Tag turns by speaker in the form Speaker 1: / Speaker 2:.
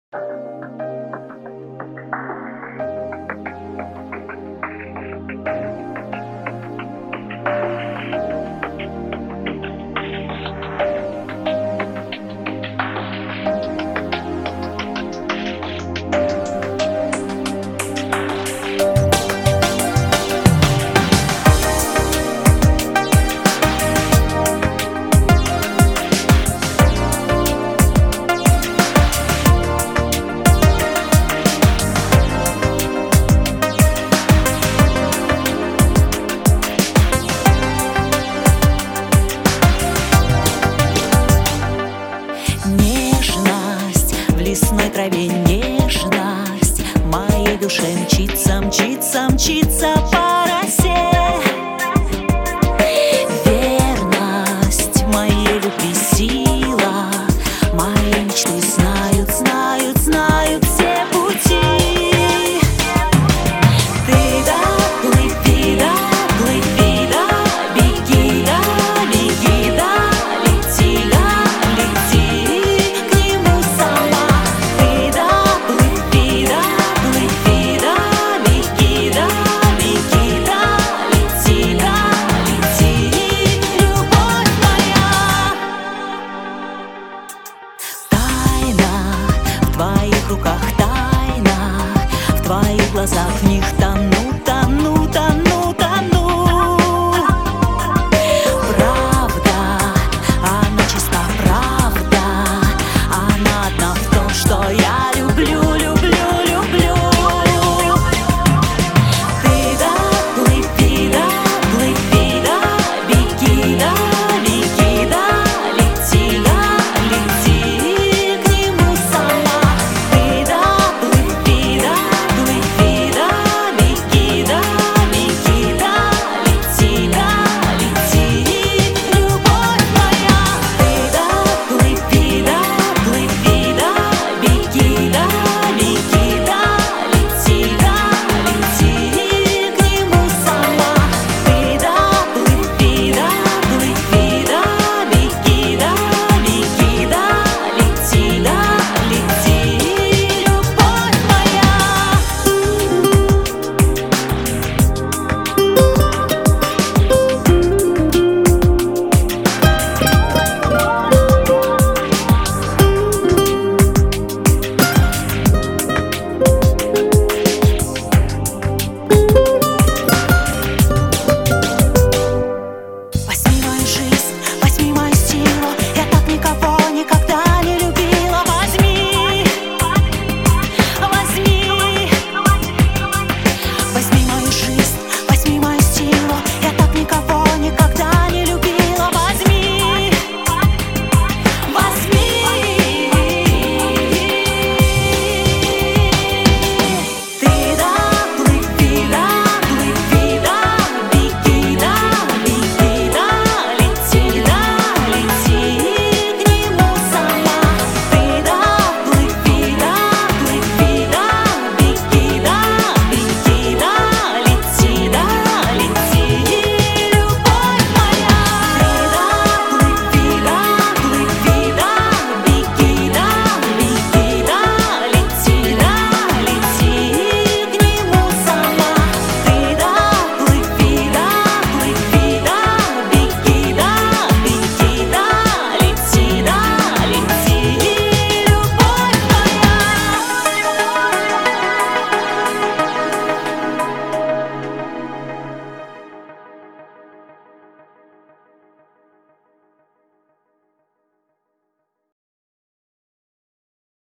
Speaker 1: В лесной траве нежность моей душе мчится, мчится, мчится по росе. Верность моей любви сила, мои мечты знают, знают, знают все пути. Ты да, плыви, да, плыви, да, беги, да, беги, да, лети, да, лети к нему сама. Ты да, плыви, да, плыви, да, беги, да, беги, да, лети, любовь моя. Тайна в твоих руках, тайна в твоих глазах, в них там